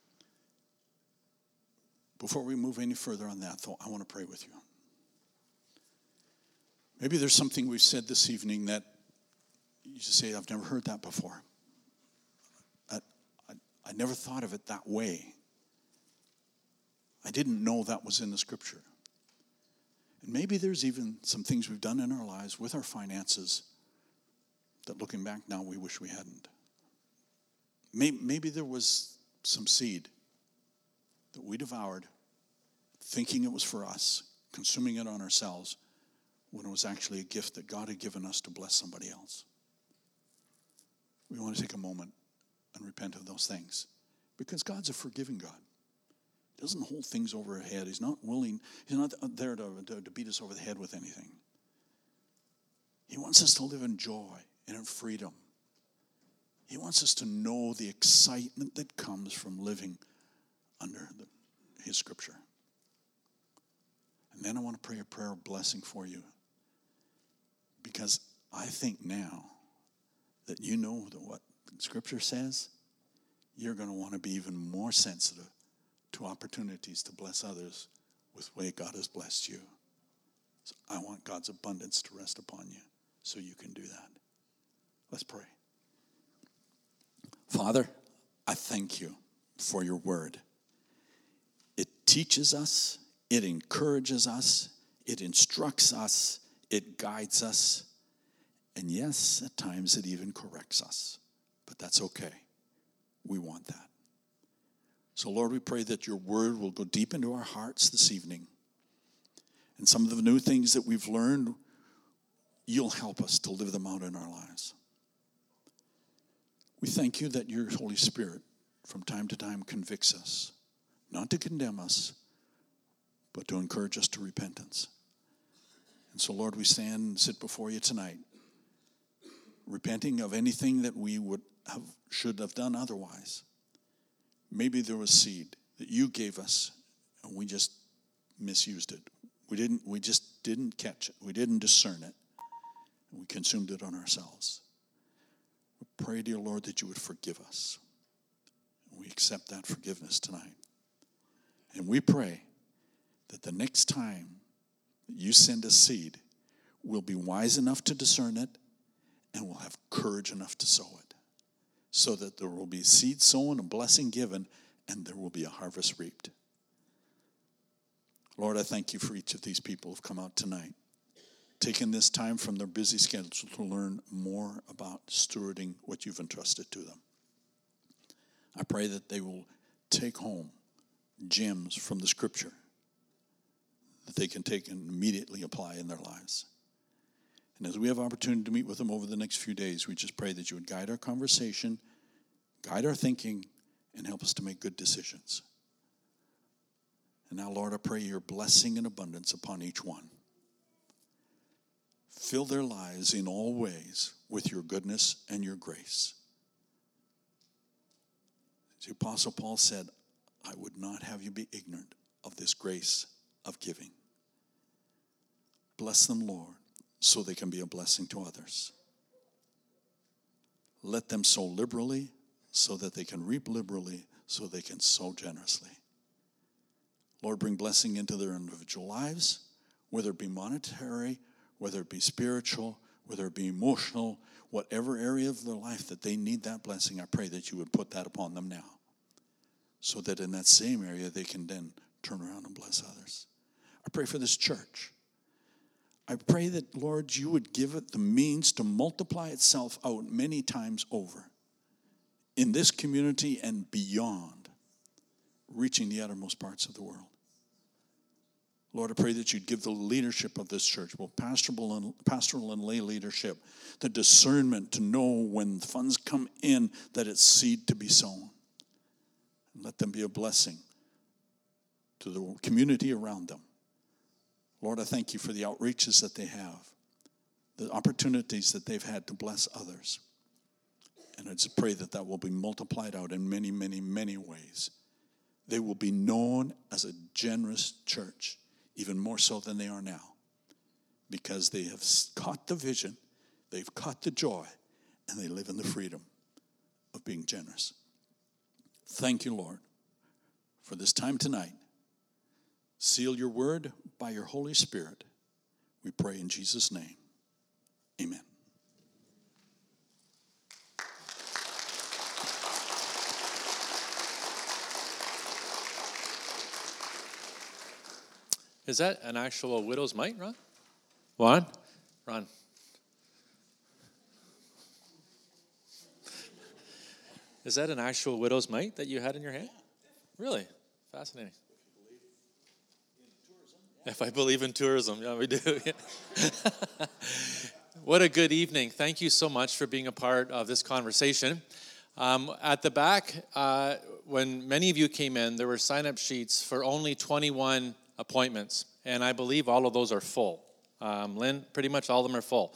Before we move any further on that, though, I want to pray with you. Maybe there's something we've said this evening that you just say, I've never heard that before. I, I, I never thought of it that way. I didn't know that was in the scripture. And maybe there's even some things we've done in our lives with our finances that looking back now we wish we hadn't. Maybe, maybe there was some seed that we devoured, thinking it was for us, consuming it on ourselves, when it was actually a gift that God had given us to bless somebody else. We want to take a moment and repent of those things, because God's a forgiving God. He doesn't hold things over our head. He's not willing, he's not there to, to, to beat us over the head with anything. He wants us to live in joy and in freedom. He wants us to know the excitement that comes from living under the, his scripture. And then I want to pray a prayer of blessing for you, because I think now that you know that what scripture says, you're going to want to be even more sensitive to opportunities to bless others with the way God has blessed you. So I want God's abundance to rest upon you so you can do that. Let's pray. Father, I thank you for your word. It teaches us, it encourages us, it instructs us, it guides us, and yes, at times it even corrects us. But that's okay. We want that. So Lord, we pray that your word will go deep into our hearts this evening. And some of the new things that we've learned, you'll help us to live them out in our lives. We thank you that your Holy Spirit from time to time convicts us, not to condemn us, but to encourage us to repentance. And so, Lord, we stand and sit before you tonight, repenting of anything that we would have, should have done otherwise. Maybe there was seed that you gave us, and we just misused it. We didn't. We just didn't catch it. We didn't discern it. And we consumed it on ourselves. We pray, dear Lord, that you would forgive us. And we accept that forgiveness tonight. And we pray that the next time that you send a seed, we'll be wise enough to discern it, and we'll have courage enough to sow it, so that there will be seed sown, a blessing given, and there will be a harvest reaped. Lord, I thank you for each of these people who have come out tonight, taking this time from their busy schedule to learn more about stewarding what you've entrusted to them. I pray that they will take home gems from the scripture that they can take and immediately apply in their lives. And as we have opportunity to meet with them over the next few days, we just pray that you would guide our conversation, guide our thinking, and help us to make good decisions. And now, Lord, I pray your blessing and abundance upon each one. Fill their lives in all ways with your goodness and your grace. As the Apostle Paul said, I would not have you be ignorant of this grace of giving. Bless them, Lord, so they can be a blessing to others. Let them sow liberally so that they can reap liberally, so they can sow generously. Lord, bring blessing into their individual lives, whether it be monetary, whether it be spiritual, whether it be emotional, whatever area of their life that they need that blessing, I pray that you would put that upon them now, so that in that same area they can then turn around and bless others. I pray for this church. I pray that, Lord, you would give it the means to multiply itself out many times over in this community and beyond, reaching the uttermost parts of the world. Lord, I pray that you'd give the leadership of this church, both pastoral and, pastoral and lay leadership, the discernment to know when funds come in that it's seed to be sown. And let them be a blessing to the community around them. Lord, I thank you for the outreaches that they have, the opportunities that they've had to bless others. And I just pray that that will be multiplied out in many, many, many ways. They will be known as a generous church, even more so than they are now, because they have caught the vision, they've caught the joy, and they live in the freedom of being generous. Thank you, Lord, for this time tonight. Seal your word by your Holy Spirit. We pray in Jesus' name. Amen. Is that an actual widow's mite, Ron? Ron? Ron. Is that an actual widow's mite that you had in your hand? Really? Fascinating. If I believe in tourism, yeah, we do. What a good evening. Thank you so much for being a part of this conversation. Um, at the back, uh, when many of you came in, there were sign-up sheets for only twenty-one appointments, and I believe all of those are full. Um, Lynn, pretty much all of them are full.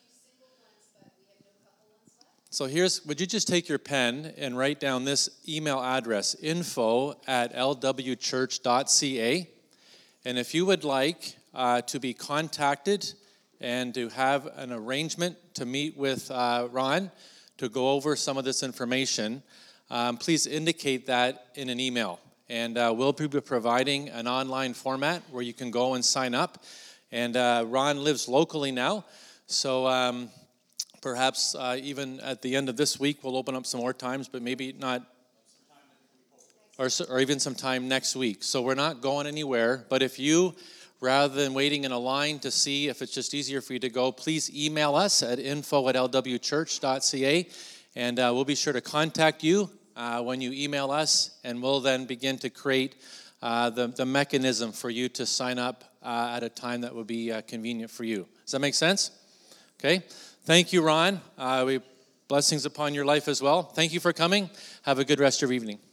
So here's, would you just take your pen and write down this email address, info at l w church dot c a. And if you would like uh, to be contacted and to have an arrangement to meet with uh, Ron to go over some of this information, um, please indicate that in an email. And uh, we'll be providing an online format where you can go and sign up. And uh, Ron lives locally now, so um, perhaps uh, even at the end of this week, we'll open up some more times, but maybe not, or, or even sometime next week. So we're not going anywhere, but if you, rather than waiting in a line to see if it's just easier for you to go, please email us at info at l w church dot c a, and uh, we'll be sure to contact you Uh, when you email us, and we'll then begin to create uh, the, the mechanism for you to sign up uh, at a time that would be uh, convenient for you. Does that make sense? Okay. Thank you, Ron. Uh, we blessings upon your life as well. Thank you for coming. Have a good rest of your evening.